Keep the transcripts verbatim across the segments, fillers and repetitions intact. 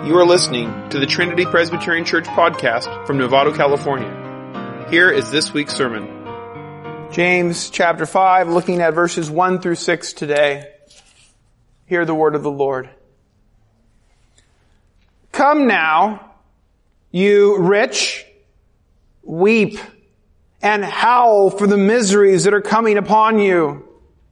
You are listening to the Trinity Presbyterian Church podcast from Novato, California. Here is this week's sermon. James chapter five, looking at verses one through six today. Hear the word of the Lord. Come now, you rich, weep and howl for the miseries that are coming upon you.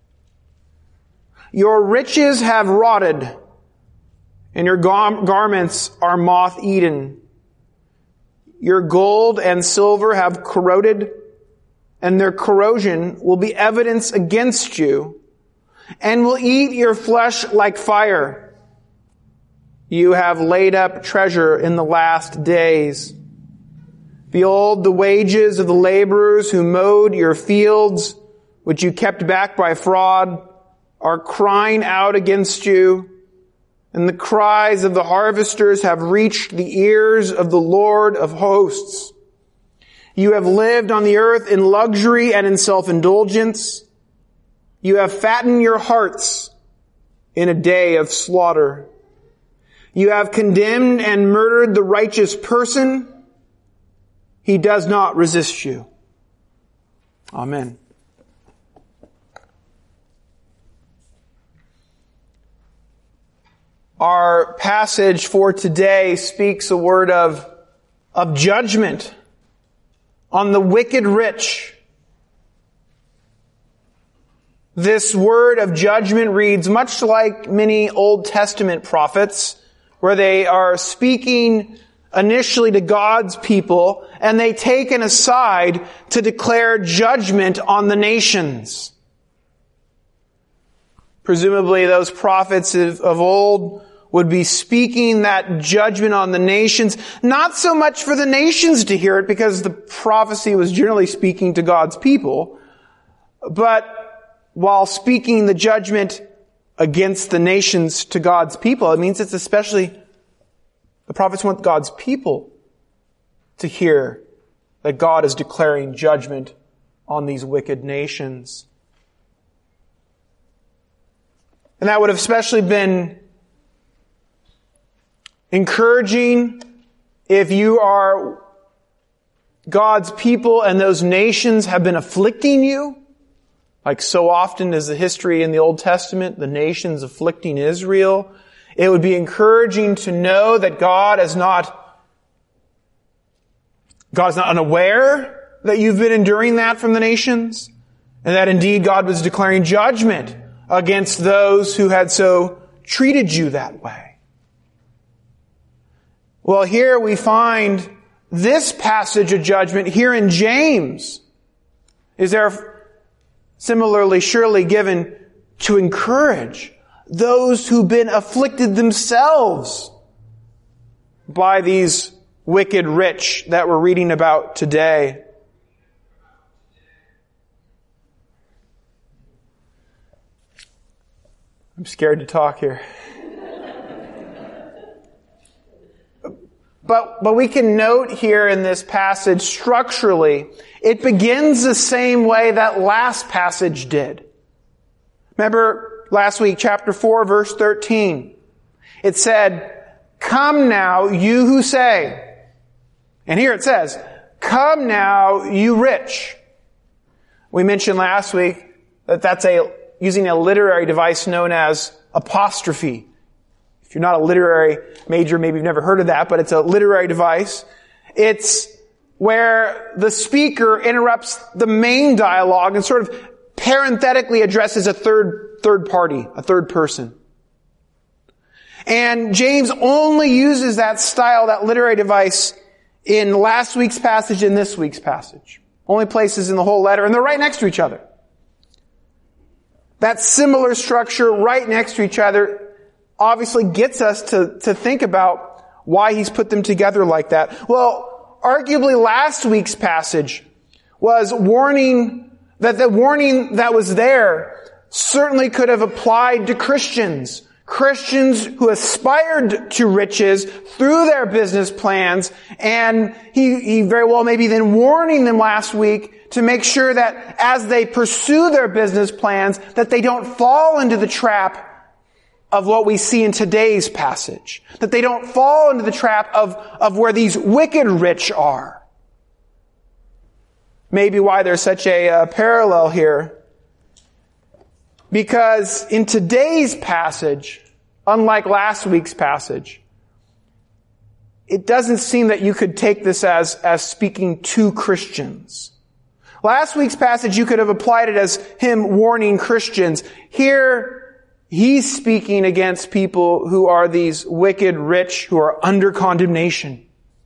Your riches have rotted, and your gar- garments are moth-eaten. Your gold and silver have corroded, and their corrosion will be evidence against you, and will eat your flesh like fire. You have laid up treasure in the last days. Behold, the wages of the laborers who mowed your fields, which you kept back by fraud, are crying out against you, and the cries of the harvesters have reached the ears of the Lord of hosts. You have lived on the earth in luxury and in self-indulgence. You have fattened your hearts in a day of slaughter. You have condemned and murdered the righteous person. He does not resist you. Amen. Our passage for today speaks a word of, of judgment on the wicked rich. This word of judgment reads much like many Old Testament prophets, where they are speaking initially to God's people, and they take an aside to declare judgment on the nations. Presumably those prophets of, of old would be speaking that judgment on the nations, not so much for the nations to hear it, because the prophecy was generally speaking to God's people, but while speaking the judgment against the nations to God's people, it means it's especially, the prophets want God's people to hear that God is declaring judgment on these wicked nations. And that would have especially been encouraging if you are God's people and those nations have been afflicting you, like so often is the history in the Old Testament, the nations afflicting Israel. It would be encouraging to know that God is not, God is not unaware that you've been enduring that from the nations, and that indeed God was declaring judgment against those who had so treated you that way. Well, here we find this passage of judgment here in James is there similarly surely given to encourage those who've been afflicted themselves by these wicked rich that we're reading about today. I'm scared to talk here. But, but we can note here in this passage structurally, it begins the same way that last passage did. Remember last week, chapter four, verse thirteen. It said, "Come now, you who say," and here it says, "Come now, you rich." We mentioned last week that that's a, using a literary device known as apostrophe. If you're not a literary major, maybe you've never heard of that, but it's a literary device. It's where the speaker interrupts the main dialogue and sort of parenthetically addresses a third, third party, a third person. And James only uses that style, that literary device, in last week's passage and this week's passage. Only places in the whole letter, and they're right next to each other. That similar structure right next to each other obviously gets us to, to think about why he's put them together like that. Well, arguably last week's passage was warning that the warning that was there certainly could have applied to Christians. Christians who aspired to riches through their business plans, and he, he very well maybe then warning them last week to make sure that as they pursue their business plans, that they don't fall into the trap of what we see in today's passage. That they don't fall into the trap of, of where these wicked rich are. Maybe why there's such a uh, parallel here. Because in today's passage, unlike last week's passage, it doesn't seem that you could take this as, as speaking to Christians. Last week's passage, you could have applied it as him warning Christians. Here, he's speaking against people who are these wicked rich, who are under condemnation,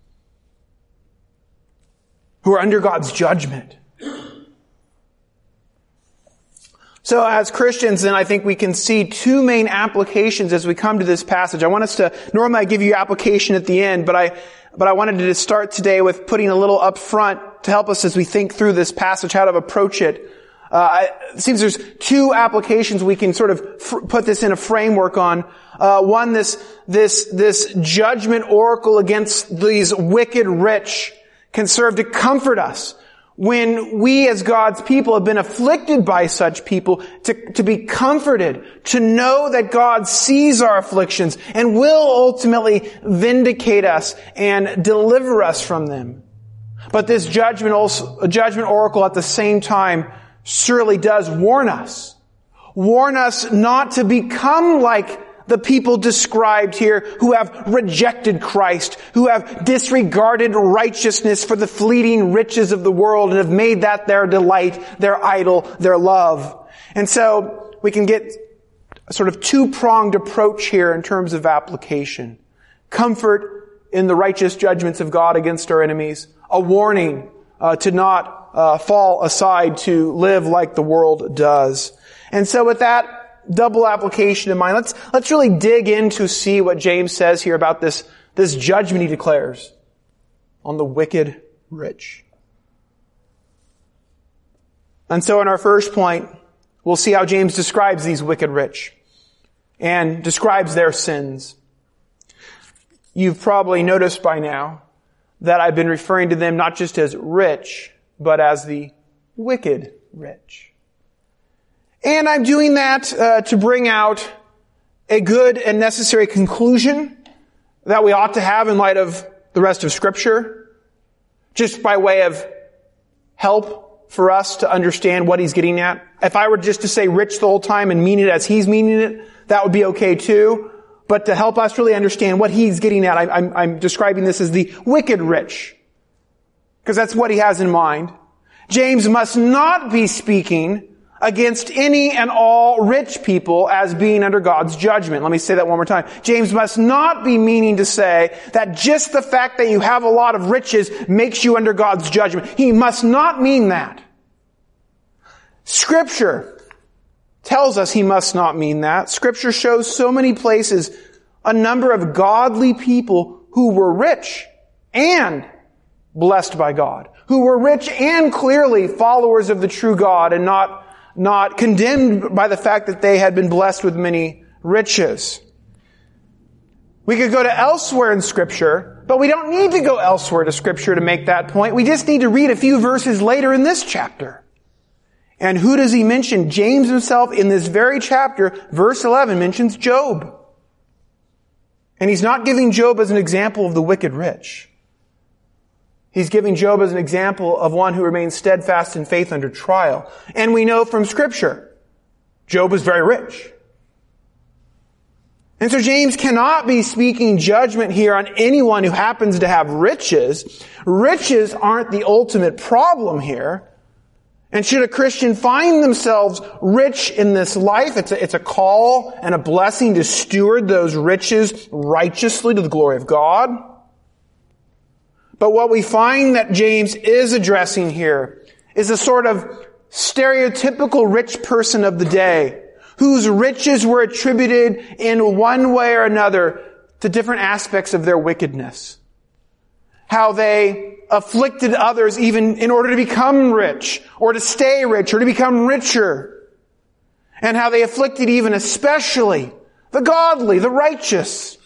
who are under God's judgment. So as Christians, then I think we can see two main applications as we come to this passage. I want us to, normally I give you application at the end, but I, but I wanted to start today with putting a little up front to help us as we think through this passage, how to approach it. Uh, it seems there's two applications we can sort of fr- put this in a framework on. Uh, one, this, this, this judgment oracle against these wicked rich can serve to comfort us when we as God's people have been afflicted by such people, to, to be comforted, to know that God sees our afflictions and will ultimately vindicate us and deliver us from them. But this judgment also, judgment oracle at the same time surely does warn us. Warn us not to become like the people described here who have rejected Christ, who have disregarded righteousness for the fleeting riches of the world and have made that their delight, their idol, their love. And so we can get a sort of two-pronged approach here in terms of application. Comfort in the righteous judgments of God against our enemies. A warning uh, to not uh, fall aside, to live like the world does. And so with that double application in mind, let's, let's really dig in to see what James says here about this, this judgment he declares on the wicked rich. And so in our first point, we'll see how James describes these wicked rich and describes their sins. You've probably noticed by now that I've been referring to them not just as rich, but as the wicked rich. And I'm doing that uh, to bring out a good and necessary conclusion that we ought to have in light of the rest of Scripture, just by way of help for us to understand what he's getting at. If I were just to say rich the whole time and mean it as he's meaning it, that would be okay too. But to help us really understand what he's getting at, I, I'm, I'm describing this as the wicked rich, because that's what he has in mind. James must not be speaking against any and all rich people as being under God's judgment. Let me say that one more time. James must not be meaning to say that just the fact that you have a lot of riches makes you under God's judgment. He must not mean that. Scripture tells us he must not mean that. Scripture shows so many places a number of godly people who were rich and blessed by God, who were rich and clearly followers of the true God and not not condemned by the fact that they had been blessed with many riches. We could go to elsewhere in Scripture, but we don't need to go elsewhere to Scripture to make that point. We just need to read a few verses later in this chapter. And who does he mention? James himself in this very chapter, verse eleven, mentions Job. And he's not giving Job as an example of the wicked rich. He's giving Job as an example of one who remains steadfast in faith under trial. And we know from Scripture, Job was very rich. And so James cannot be speaking judgment here on anyone who happens to have riches. Riches aren't the ultimate problem here. And should a Christian find themselves rich in this life, it's a, it's a call and a blessing to steward those riches righteously to the glory of God. But what we find that James is addressing here is a sort of stereotypical rich person of the day, whose riches were attributed in one way or another to different aspects of their wickedness. How they afflicted others even in order to become rich, or to stay rich, or to become richer. And how they afflicted even especially the godly, the righteous.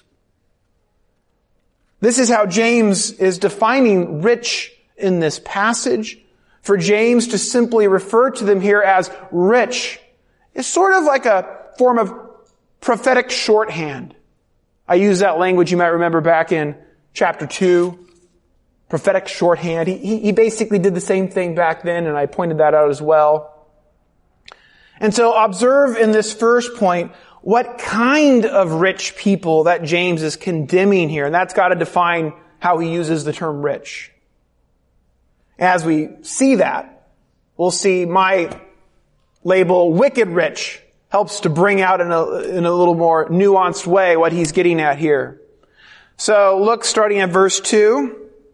This is how James is defining rich in this passage. For James to simply refer to them here as rich is sort of like a form of prophetic shorthand. I use that language you might remember back in chapter two. Prophetic shorthand. He, he, he basically did the same thing back then, and I pointed that out as well. And so observe in this first point what kind of rich people that James is condemning here. And that's got to define how he uses the term rich. As we see that, we'll see my label, wicked rich, helps to bring out in a, in a little more nuanced way what he's getting at here. So look, starting at verse two.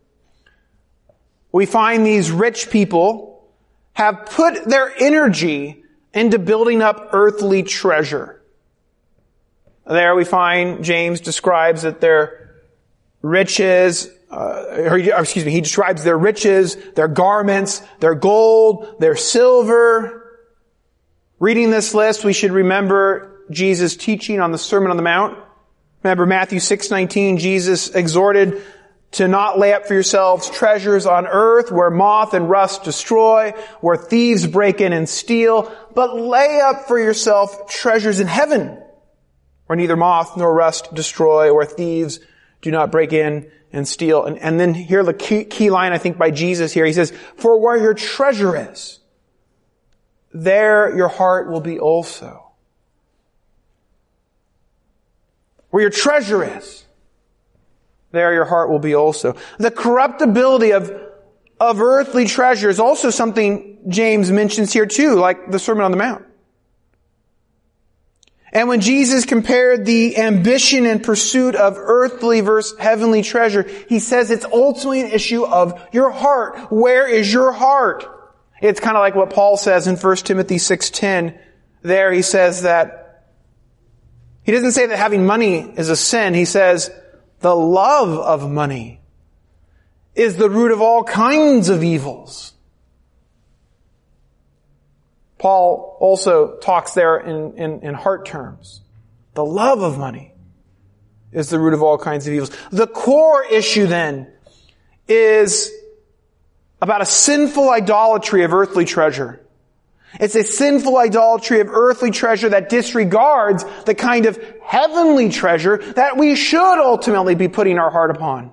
We find these rich people have put their energy into building up earthly treasure. There we find James describes that their riches, uh, or, excuse me, he describes their riches, their garments, their gold, their silver. Reading this list, we should remember Jesus' teaching on the Sermon on the Mount. Remember Matthew six nineteen, Jesus exhorted to not lay up for yourselves treasures on earth where moth and rust destroy, where thieves break in and steal, but lay up for yourself treasures in heaven where neither moth nor rust destroy, where thieves do not break in and steal. And, and then here the key, key line, I think, by Jesus here. He says, for where your treasure is, there your heart will be also. Where your treasure is, there your heart will be also. The corruptibility of, of earthly treasure is also something James mentions here too, like the Sermon on the Mount. And when Jesus compared the ambition and pursuit of earthly versus heavenly treasure, he says it's ultimately an issue of your heart. Where is your heart? It's kind of like what Paul says in First Timothy six ten. There he says that he doesn't say that having money is a sin. He says the love of money is the root of all kinds of evils. Paul also talks there in, in, in heart terms. The love of money is the root of all kinds of evils. The core issue then is about a sinful idolatry of earthly treasure. It's a sinful idolatry of earthly treasure that disregards the kind of heavenly treasure that we should ultimately be putting our heart upon.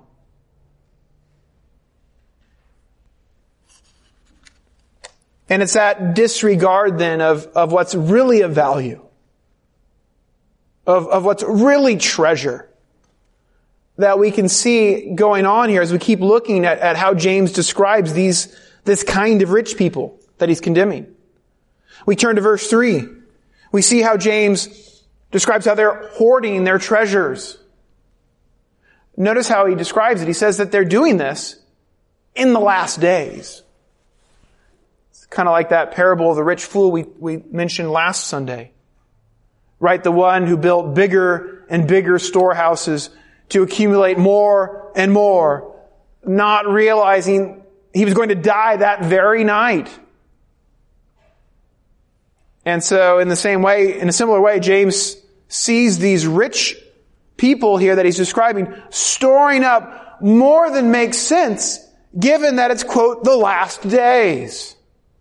And it's that disregard then of, of what's really of value, of, of what's really treasure, that we can see going on here as we keep looking at, at how James describes these, this kind of rich people that he's condemning. We turn to verse three. We see how James describes how they're hoarding their treasures. Notice how he describes it. He says that they're doing this in the last days. It's kind of like that parable of the rich fool we, we mentioned last Sunday. Right? The one who built bigger and bigger storehouses to accumulate more and more, not realizing he was going to die that very night. And so in the same way, in a similar way, James sees these rich people here that he's describing storing up more than makes sense, given that it's, quote, the last days.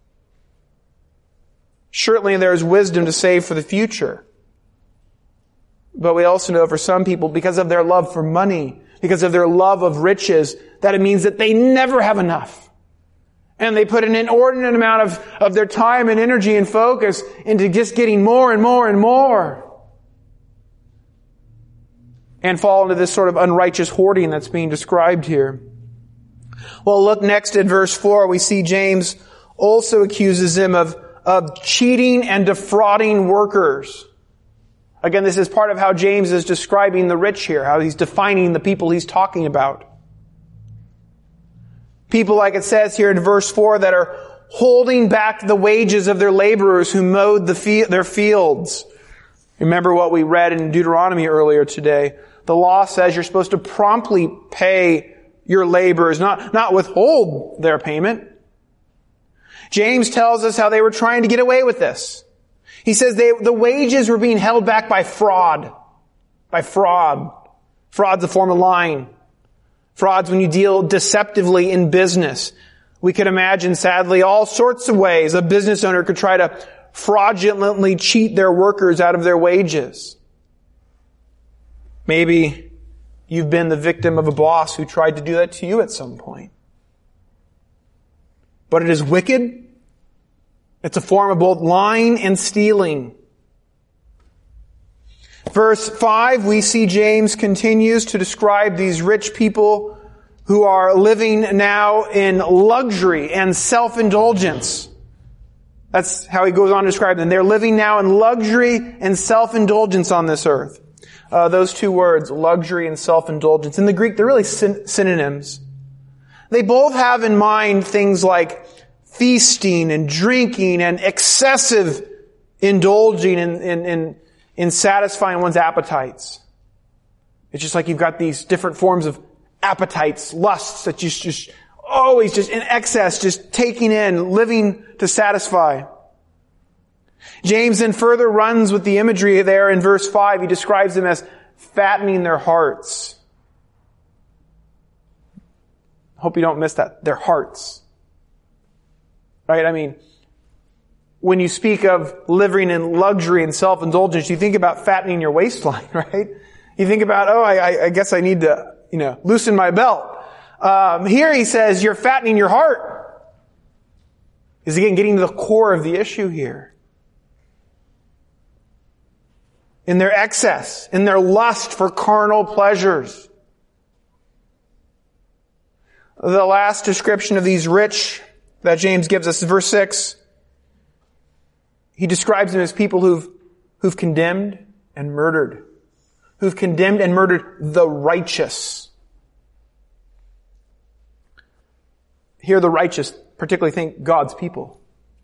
Certainly there is wisdom to save for the future. But we also know for some people, because of their love for money, because of their love of riches, that it means that they never have enough. And they put an inordinate amount of, of their time and energy and focus into just getting more and more and more. And fall into this sort of unrighteous hoarding that's being described here. Well, look next at verse four. We see James also accuses them of, of cheating and defrauding workers. Again, this is part of how James is describing the rich here, how he's defining the people he's talking about. People, like it says here in verse four, that are holding back the wages of their laborers who mowed the fe- their fields. Remember what we read in Deuteronomy earlier today. The law says you're supposed to promptly pay your laborers, not, not withhold their payment. James tells us how they were trying to get away with this. He says they, the wages were being held back by fraud. By fraud. Fraud's a form of lying. Fraud's when you deal deceptively in business. We could imagine, sadly, all sorts of ways a business owner could try to fraudulently cheat their workers out of their wages. Maybe you've been the victim of a boss who tried to do that to you at some point. But it is wicked. It's a form of both lying and stealing. Verse five, we see James continues to describe these rich people who are living now in luxury and self-indulgence. That's how he goes on to describe them. They're living now in luxury and self-indulgence on this earth. Uh, those two words, luxury and self-indulgence. In the Greek, they're really syn- synonyms. They both have in mind things like feasting and drinking and excessive indulging in, in, in, in satisfying one's appetites. It's just like you've got these different forms of appetites, lusts that you just always just in excess, just taking in, living to satisfy. James then further runs with the imagery there in verse five. He describes them as fattening their hearts. Hope you don't miss that. Their hearts. Right? I mean, when you speak of living in luxury and self-indulgence, you think about fattening your waistline, right? You think about, oh, I, I guess I need to, you know, loosen my belt. Um, here he says, you're fattening your heart. Is again getting to the core of the issue here. In their excess, in their lust for carnal pleasures. The last description of these rich that James gives us is verse six. He describes them as people who've, who've condemned and murdered. Who've condemned and murdered the righteous. Here the righteous particularly think God's people.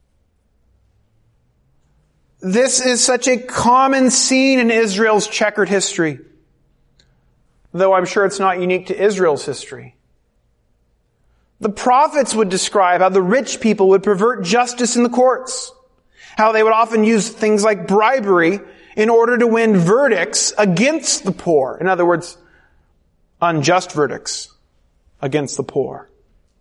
This is such a common scene in Israel's checkered history. Though I'm sure it's not unique to Israel's history. The prophets would describe how the rich people would pervert justice in the courts. How they would often use things like bribery in order to win verdicts against the poor. In other words, unjust verdicts against the poor.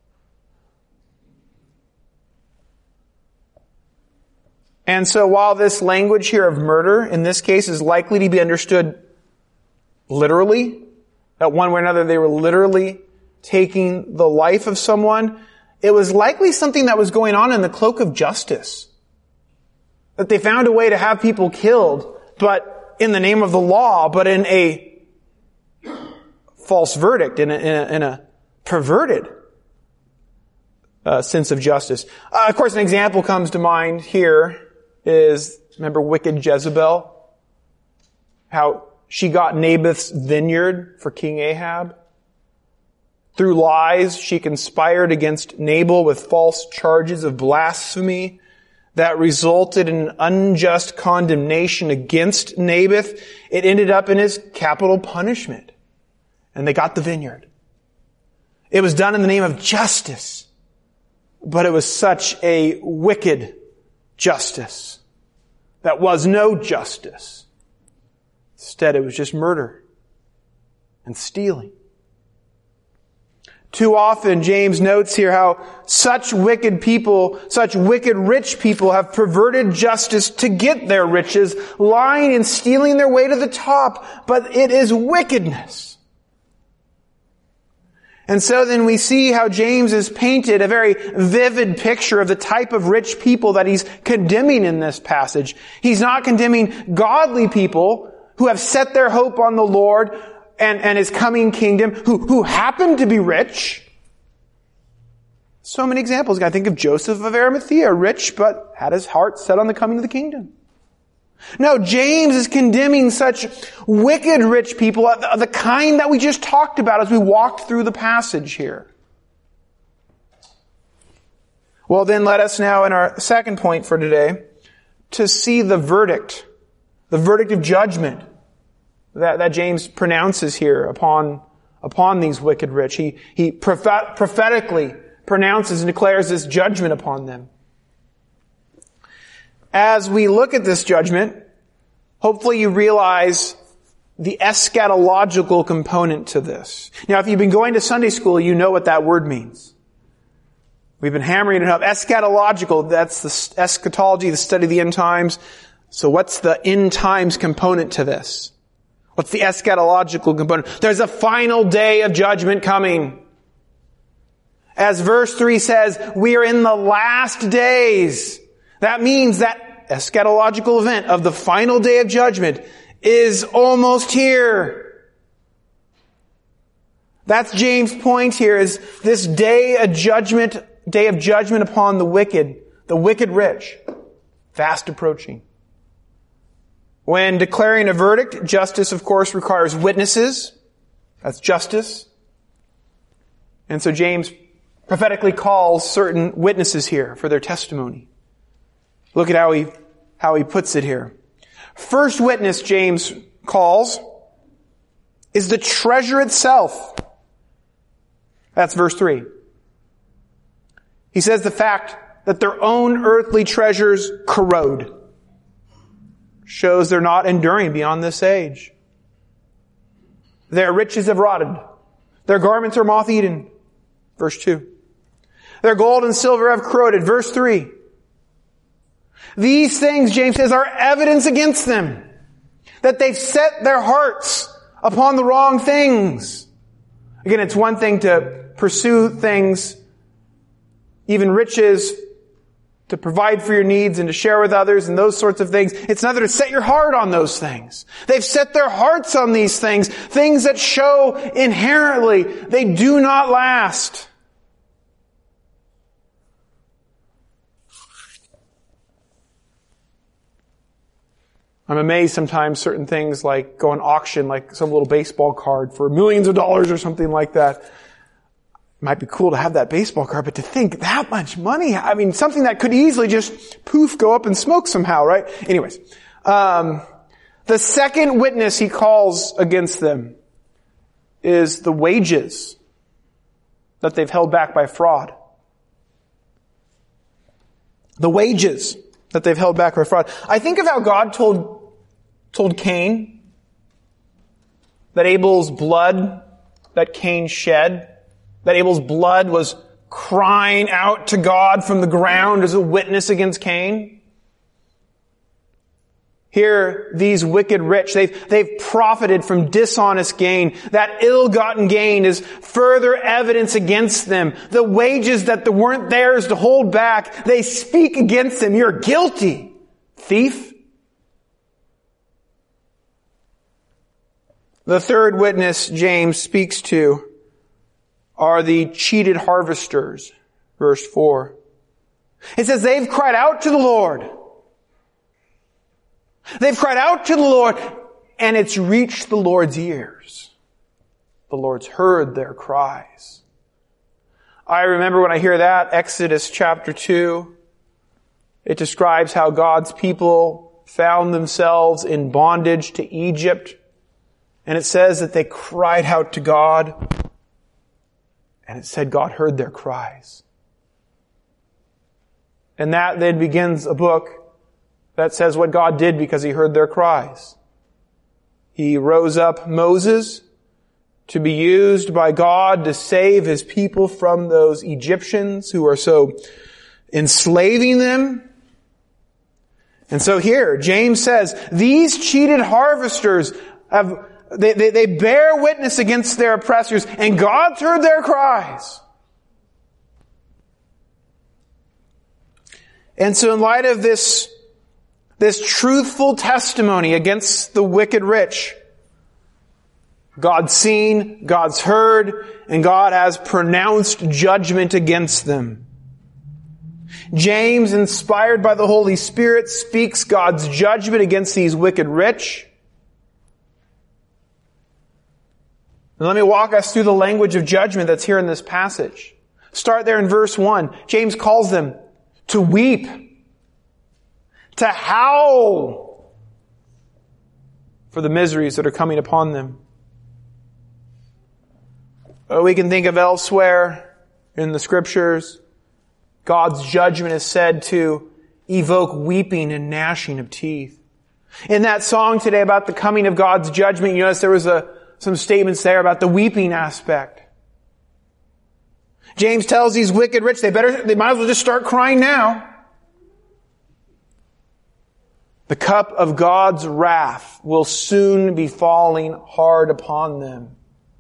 And so while this language here of murder, in this case, is likely to be understood literally, that one way or another they were literally taking the life of someone, it was likely something that was going on in the cloak of justice. That they found a way to have people killed, but in the name of the law, but in a false verdict, in a, in a, in a perverted uh, sense of justice. Uh, of course, an example comes to mind here is, remember wicked Jezebel? How she got Naboth's vineyard for King Ahab. Through lies, she conspired against Nabal with false charges of blasphemy that resulted in an unjust condemnation against Naboth. It ended up in his capital punishment. And they got the vineyard. It was done in the name of justice. But it was such a wicked justice. That was no justice. Instead, it was just murder and stealing. Too often, James notes here how such wicked people, such wicked rich people have perverted justice to get their riches, lying and stealing their way to the top. But it is wickedness. And so then we see how James has painted a very vivid picture of the type of rich people that he's condemning in this passage. He's not condemning godly people who have set their hope on the Lord and, and His coming kingdom, who, who happen to be rich. So many examples. I think of Joseph of Arimathea, rich, but had his heart set on the coming of the kingdom. No, James is condemning such wicked rich people, the kind that we just talked about as we walked through the passage here. Well, then let us now, in our second point for today, to see the verdict, the verdict of judgment that, that James pronounces here upon, upon these wicked rich. He, he prophet, prophetically pronounces and declares this judgment upon them. As we look at this judgment, hopefully you realize the eschatological component to this. Now, if you've been going to Sunday school, you know what that word means. We've been hammering it up. Eschatological, that's the eschatology, the study of the end times. So what's the end times component to this? What's the eschatological component? There's a final day of judgment coming. As verse three says, we are in the last days. That means that eschatological event of the final day of judgment is almost here. That's James' point here, is this day of judgment, day of judgment upon the wicked, the wicked rich, fast approaching. When declaring a verdict, justice, of course, requires witnesses. That's justice. And so James prophetically calls certain witnesses here for their testimony. Look at how he, how he puts it here. First witness James calls is the treasure itself. That's verse three. He says the fact that their own earthly treasures corrode shows they're not enduring beyond this age. Their riches have rotted. Their garments are moth-eaten. Verse two. Their gold and silver have corroded. Verse three. These things, James says, are evidence against them, that they've set their hearts upon the wrong things. Again, it's one thing to pursue things, even riches, to provide for your needs and to share with others and those sorts of things. It's another to set your heart on those things. They've set their hearts on these things, things that show inherently they do not last. I'm amazed sometimes certain things like go on auction, like some little baseball card for millions of dollars or something like that. It might be cool to have that baseball card, but to think that much money, I mean, something that could easily just poof, go up in smoke somehow, right? Anyways, um, the second witness he calls against them is the wages that they've held back by fraud. The wages that they've held back by fraud. I think of how God told, told Cain that Abel's blood that Cain shed, that Abel's blood was crying out to God from the ground as a witness against Cain. Here, these wicked rich, they've, they've profited from dishonest gain. That ill-gotten gain is further evidence against them. The wages that weren't theirs to hold back, they speak against them. You're guilty, thief. The third witness James speaks to are the cheated harvesters. Verse four. It says, they've cried out to the Lord. They've cried out to the Lord, and it's reached the Lord's ears. The Lord's heard their cries. I remember when I hear that, Exodus chapter two, it describes how God's people found themselves in bondage to Egypt. And it says that they cried out to God. And it said God heard their cries. And that then begins a book that says what God did because He heard their cries. He rose up Moses to be used by God to save His people from those Egyptians who are so enslaving them. And so here, James says, these cheated harvesters have They, they, they bear witness against their oppressors, and God's heard their cries. And so in light of this, this truthful testimony against the wicked rich, God's seen, God's heard, and God has pronounced judgment against them. James, inspired by the Holy Spirit, speaks God's judgment against these wicked rich. And let me walk us through the language of judgment that's here in this passage. Start there in verse one. James calls them to weep, to howl for the miseries that are coming upon them. We can think of elsewhere in the Scriptures, God's judgment is said to evoke weeping and gnashing of teeth. In that song today about the coming of God's judgment, you notice there was a some statements there about the weeping aspect. James tells these wicked rich, they better, they might as well just start crying now. The cup of God's wrath will soon be falling hard upon them.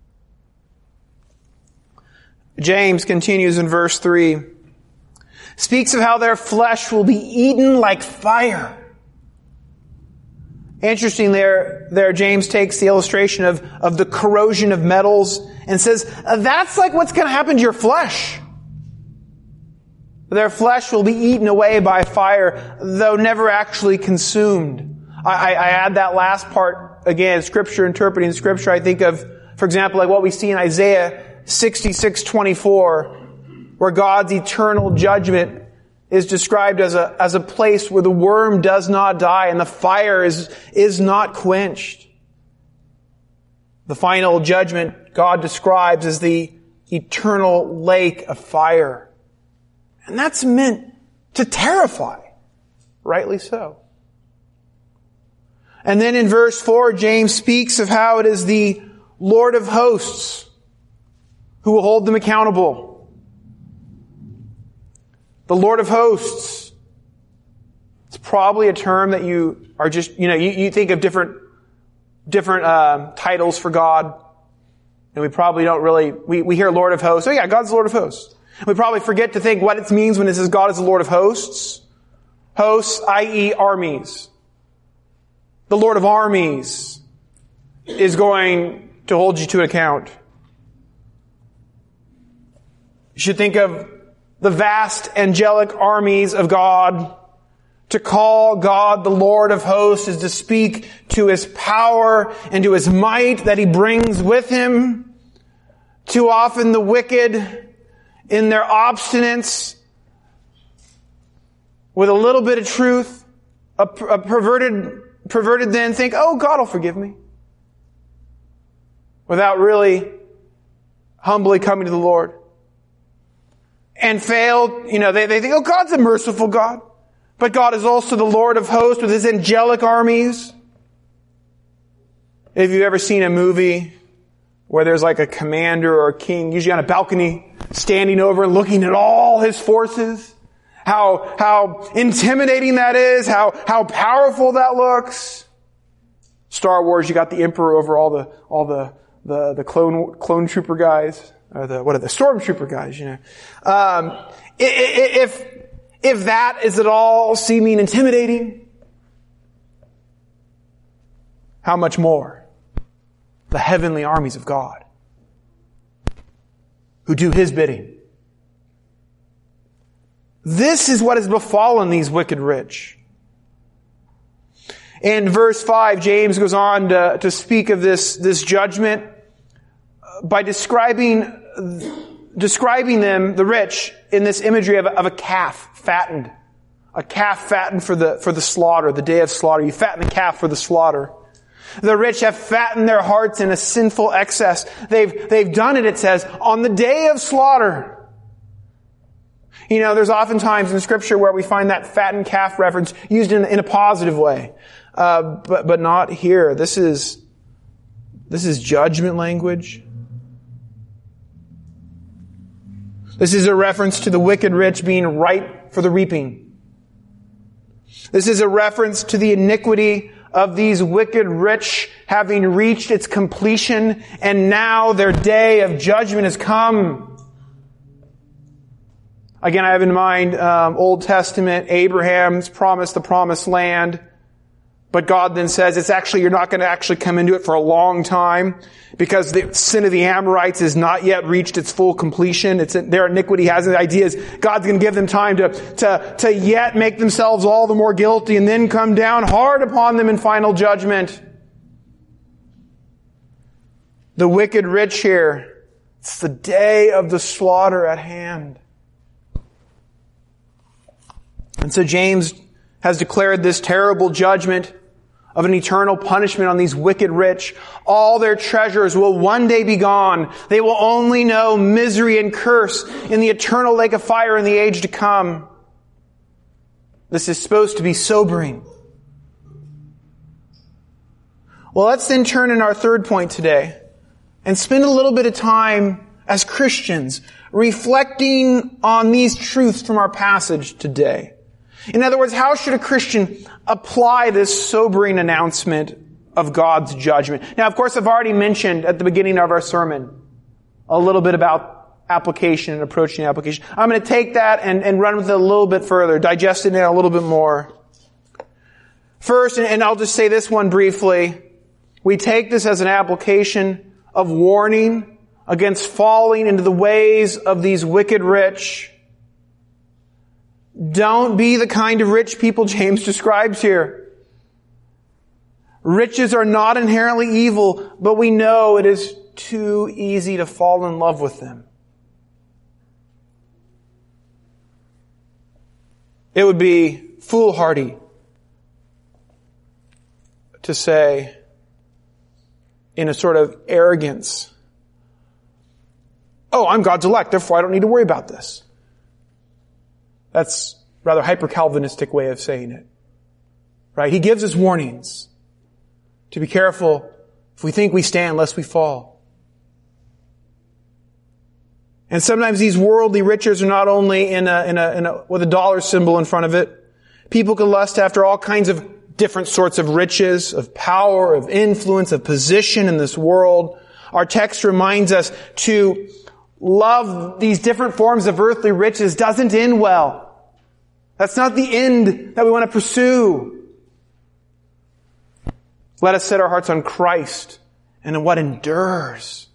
James continues in verse three, speaks of how their flesh will be eaten like fire. Interesting there, there James takes the illustration of, of the corrosion of metals and says, that's like what's going to happen to your flesh. Their flesh will be eaten away by fire, though never actually consumed. I, I, I add that last part, again, Scripture, interpreting Scripture. I think of, for example, like what we see in Isaiah sixty-six twenty-four, where God's eternal judgment is described as a, as a place where the worm does not die and the fire is, is not quenched. The final judgment God describes as the eternal lake of fire. And that's meant to terrify. Rightly so. And then in verse four, James speaks of how it is the Lord of hosts who will hold them accountable. The Lord of hosts. It's probably a term that you are just, you know, you, you think of different, different, uh, titles for God. And we probably don't really, we, we hear Lord of hosts. Oh yeah, God's the Lord of hosts. We probably forget to think what it means when it says God is the Lord of hosts. Hosts, that is armies. The Lord of armies is going to hold you to account. You should think of the vast angelic armies of God. To call God the Lord of hosts is to speak to His power and to His might that He brings with Him. Too often the wicked, in their obstinance, with a little bit of truth, a, a perverted, perverted then think, oh, God will forgive me. Without really humbly coming to the Lord. And failed, you know, they, they think, oh, God's a merciful God. But God is also the Lord of hosts with His angelic armies. Have you ever seen a movie where there's like a commander or a king, usually on a balcony, standing over and looking at all his forces? How, how intimidating that is, how, how powerful that looks. Star Wars, you got the Emperor over all the, all the, the, the clone, clone trooper guys, or the, what are the stormtrooper guys, you know. Um, if, if that is at all seeming intimidating, how much more the heavenly armies of God who do His bidding. This is what has befallen these wicked rich. In verse five, James goes on to, to speak of this, this judgment by describing, describing them, the rich, in this imagery of a, of a calf fattened. A calf fattened for the, for the slaughter, the day of slaughter. You fatten the calf for the slaughter. The rich have fattened their hearts in a sinful excess. They've, they've done it, it says, on the day of slaughter. You know, there's oftentimes in Scripture where we find that fattened calf reference used in, in a positive way. Uh, but, but not here. This is, this is judgment language. This is a reference to the wicked rich being ripe for the reaping. This is a reference to the iniquity of these wicked rich having reached its completion, and now their day of judgment has come. Again, I have in mind um, Old Testament, Abraham's promise, the promised land. But God then says, it's actually, you're not going to actually come into it for a long time because the sin of the Amorites has not yet reached its full completion. It's their iniquity has the idea is God's going to give them time to, to, to yet make themselves all the more guilty and then come down hard upon them in final judgment. The wicked rich here, it's the day of the slaughter at hand. And so James has declared this terrible judgment of an eternal punishment on these wicked rich. All their treasures will one day be gone. They will only know misery and curse in the eternal lake of fire in the age to come. This is supposed to be sobering. Well, let's then turn in our third point today and spend a little bit of time as Christians reflecting on these truths from our passage today. In other words, how should a Christian apply this sobering announcement of God's judgment? Now, of course, I've already mentioned at the beginning of our sermon a little bit about application and approaching application. I'm going to take that and, and run with it a little bit further, digest it a little bit more. First, and I'll just say this one briefly, we take this as an application of warning against falling into the ways of these wicked rich. Don't be the kind of rich people James describes here. Riches are not inherently evil, but we know it is too easy to fall in love with them. It would be foolhardy to say, in a sort of arrogance, oh, I'm God's elect, therefore I don't need to worry about this. That's a rather hyper-Calvinistic way of saying it. Right? He gives us warnings to be careful if we think we stand lest we fall. And sometimes these worldly riches are not only in a, in a, in a, with a dollar symbol in front of it. People can lust after all kinds of different sorts of riches, of power, of influence, of position in this world. Our text reminds us to love these different forms of earthly riches doesn't end well. That's not the end that we want to pursue. Let us set our hearts on Christ and on what endures.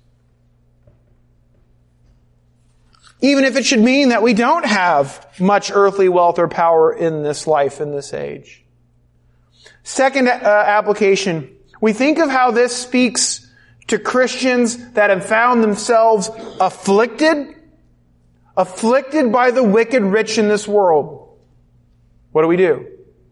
Even if it should mean that we don't have much earthly wealth or power in this life, in this age. Second uh, application, we think of how this speaks to Christians that have found themselves afflicted, afflicted by the wicked rich in this world. What do we do?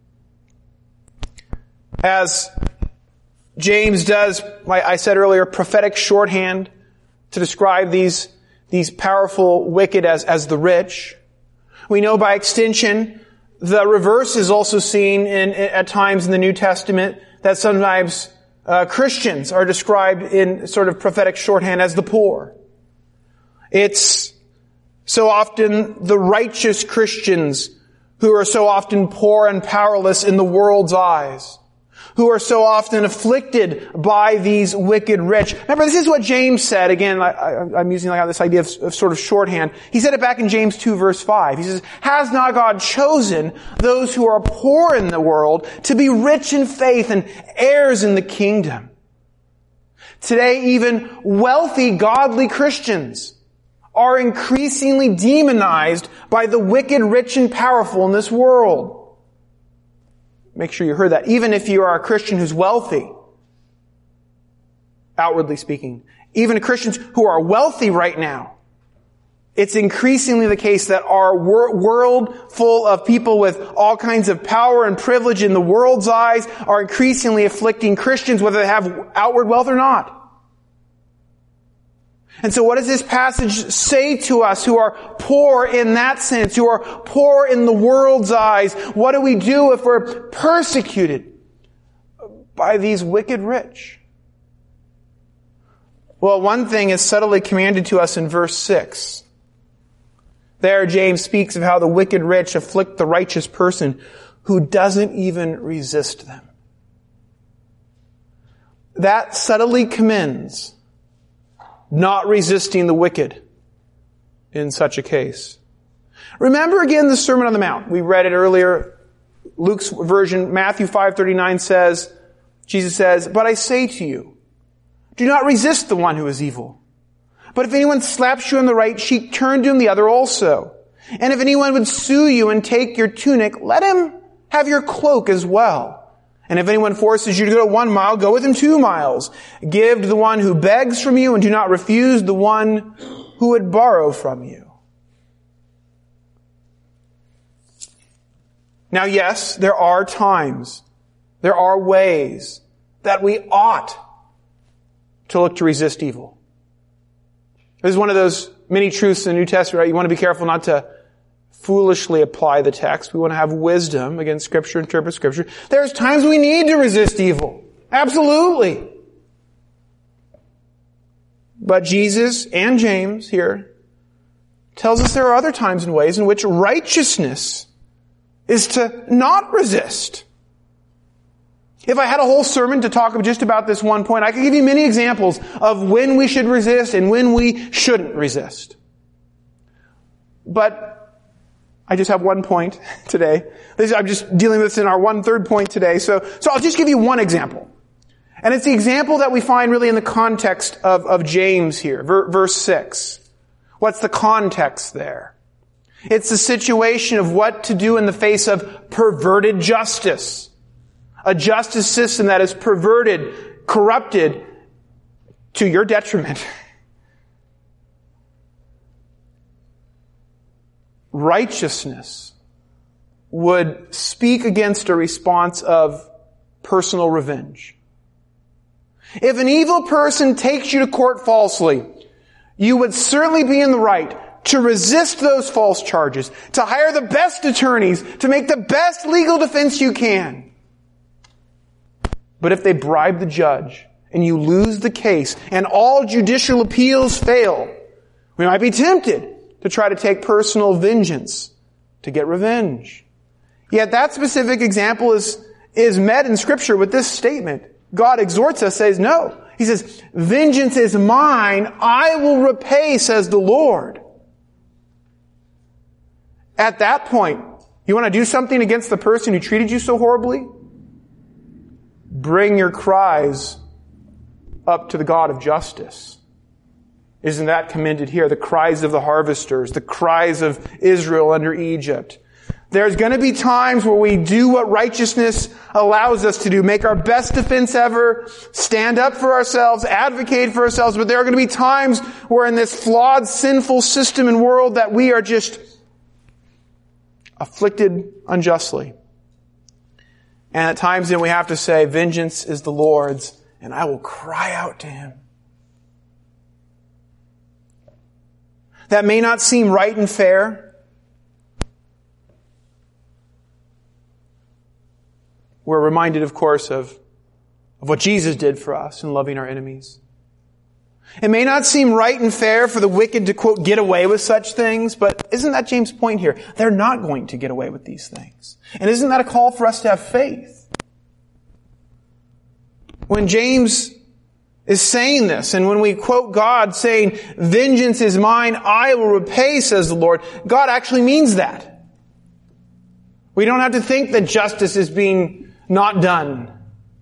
As James does, like I said earlier, prophetic shorthand to describe these, these powerful wicked as, as the rich. We know by extension, the reverse is also seen in, at times in the New Testament, that sometimes uh, Christians are described in sort of prophetic shorthand as the poor. It's so often the righteous Christians who are so often poor and powerless in the world's eyes, who are so often afflicted by these wicked rich. Remember, this is what James said. Again, I, I, I'm using like this idea of, of sort of shorthand. He said it back in James two verse five. He says, has not God chosen those who are poor in the world to be rich in faith and heirs in the kingdom? Today, even wealthy, godly Christians are increasingly demonized by the wicked, rich, and powerful in this world. Make sure you heard that. Even if you are a Christian who's wealthy, outwardly speaking, even Christians who are wealthy right now, it's increasingly the case that our wor- world full of people with all kinds of power and privilege in the world's eyes are increasingly afflicting Christians, whether they have outward wealth or not. And so what does this passage say to us who are poor in that sense, who are poor in the world's eyes? What do we do if we're persecuted by these wicked rich? Well, one thing is subtly commanded to us in verse six. There, James speaks of how the wicked rich afflict the righteous person who doesn't even resist them. That subtly commends not resisting the wicked in such a case. Remember again the Sermon on the Mount. We read it earlier. Luke's version, Matthew five thirty-nine says, Jesus says, but I say to you, do not resist the one who is evil. But if anyone slaps you on the right cheek, turn to him the other also. And if anyone would sue you and take your tunic, let him have your cloak as well. And if anyone forces you to go one mile, go with him two miles. Give to the one who begs from you and do not refuse the one who would borrow from you. Now, yes, there are times, there are ways that we ought to look to resist evil. This is one of those many truths in the New Testament, right? You want to be careful not to foolishly apply the text. We want to have wisdom against Scripture, interpret Scripture. There's times we need to resist evil. Absolutely. But Jesus and James here tells us there are other times and ways in which righteousness is to not resist. If I had a whole sermon to talk just about this one point, I could give you many examples of when we should resist and when we shouldn't resist. But I just have one point today. This, I'm just dealing with this in our one third point today. So, so I'll just give you one example. And it's the example that we find really in the context of, of James here, ver, verse six. What's the context there? It's the situation of what to do in the face of perverted justice. A justice system that is perverted, corrupted to your detriment. Righteousness would speak against a response of personal revenge. If an evil person takes you to court falsely, you would certainly be in the right to resist those false charges, to hire the best attorneys, to make the best legal defense you can. But if they bribe the judge and you lose the case and all judicial appeals fail, we might be tempted to try to take personal vengeance, to get revenge. Yet that specific example is, is met in Scripture with this statement. God exhorts us, says no. He says, vengeance is mine, I will repay, says the Lord. At that point, you want to do something against the person who treated you so horribly? Bring your cries up to the God of justice. Isn't that commended here? The cries of the harvesters, the cries of Israel under Egypt. There's going to be times where we do what righteousness allows us to do, make our best defense ever, stand up for ourselves, advocate for ourselves, but there are going to be times where in this flawed, sinful system and world that we are just afflicted unjustly. And at times then we have to say, vengeance is the Lord's, and I will cry out to Him. That may not seem right and fair. We're reminded, of course, of, of what Jesus did for us in loving our enemies. It may not seem right and fair for the wicked to, quote, get away with such things, but isn't that James' point here? They're not going to get away with these things. And isn't that a call for us to have faith? When James is saying this, and when we quote God saying, vengeance is mine, I will repay, says the Lord, God actually means that. We don't have to think that justice is being not done.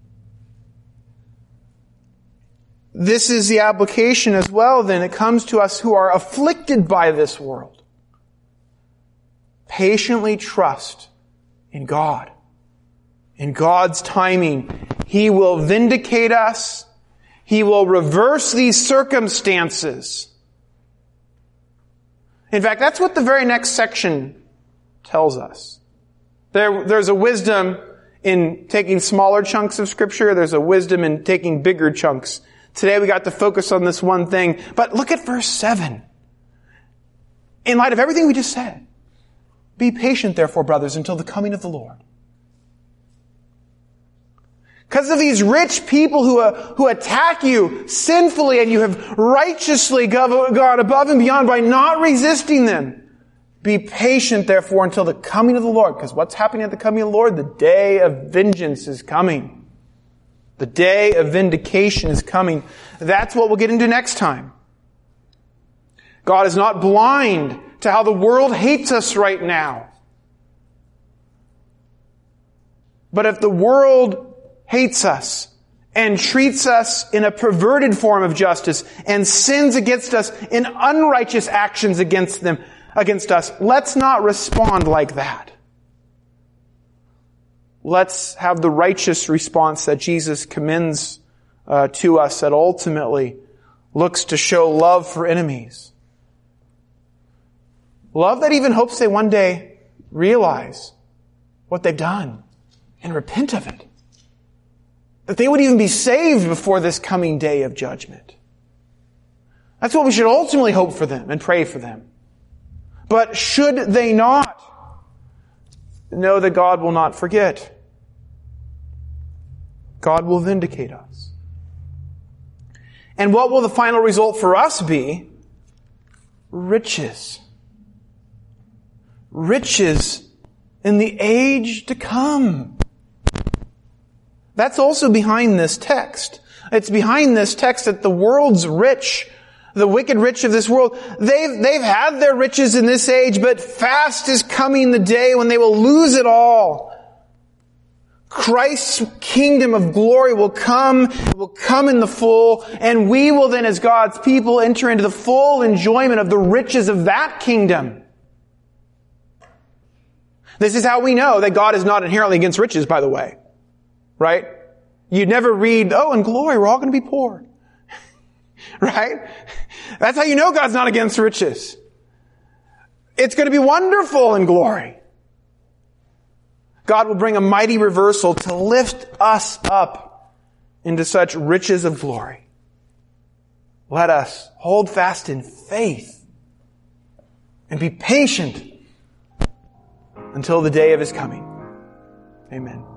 This is the application as well, then. It comes to us who are afflicted by this world. Patiently trust in God. In God's timing, He will vindicate us. He will reverse these circumstances. In fact, that's what the very next section tells us. There, there's a wisdom in taking smaller chunks of Scripture. There's a wisdom in taking bigger chunks. Today we got to focus on this one thing. But look at verse seven. In light of everything we just said, be patient, therefore, brothers, until the coming of the Lord. Because of these rich people who, uh, who attack you sinfully, and you have righteously gone above and beyond by not resisting them. Be patient, therefore, until the coming of the Lord. Because what's happening at the coming of the Lord? The day of vengeance is coming. The day of vindication is coming. That's what we'll get into next time. God is not blind to how the world hates us right now. But if the world hates us and treats us in a perverted form of justice and sins against us in unrighteous actions against them, against us, let's not respond like that. Let's have the righteous response that Jesus commends uh, to us, that ultimately looks to show love for enemies. Love that even hopes they one day realize what they've done and repent of it. That they would even be saved before this coming day of judgment. That's what we should ultimately hope for them and pray for them. But should they not, know that God will not forget. God will vindicate us. And what will the final result for us be? Riches. Riches in the age to come. That's also behind this text. It's behind this text that the world's rich, the wicked rich of this world, they've, they've had their riches in this age, but fast is coming the day when they will lose it all. Christ's kingdom of glory will come, will come in the full, and we will then as God's people enter into the full enjoyment of the riches of that kingdom. This is how we know that God is not inherently against riches, by the way. Right? You'd never read, oh, in glory, we're all going to be poor. Right? That's how you know God's not against riches. It's going to be wonderful in glory. God will bring a mighty reversal to lift us up into such riches of glory. Let us hold fast in faith and be patient until the day of His coming. Amen.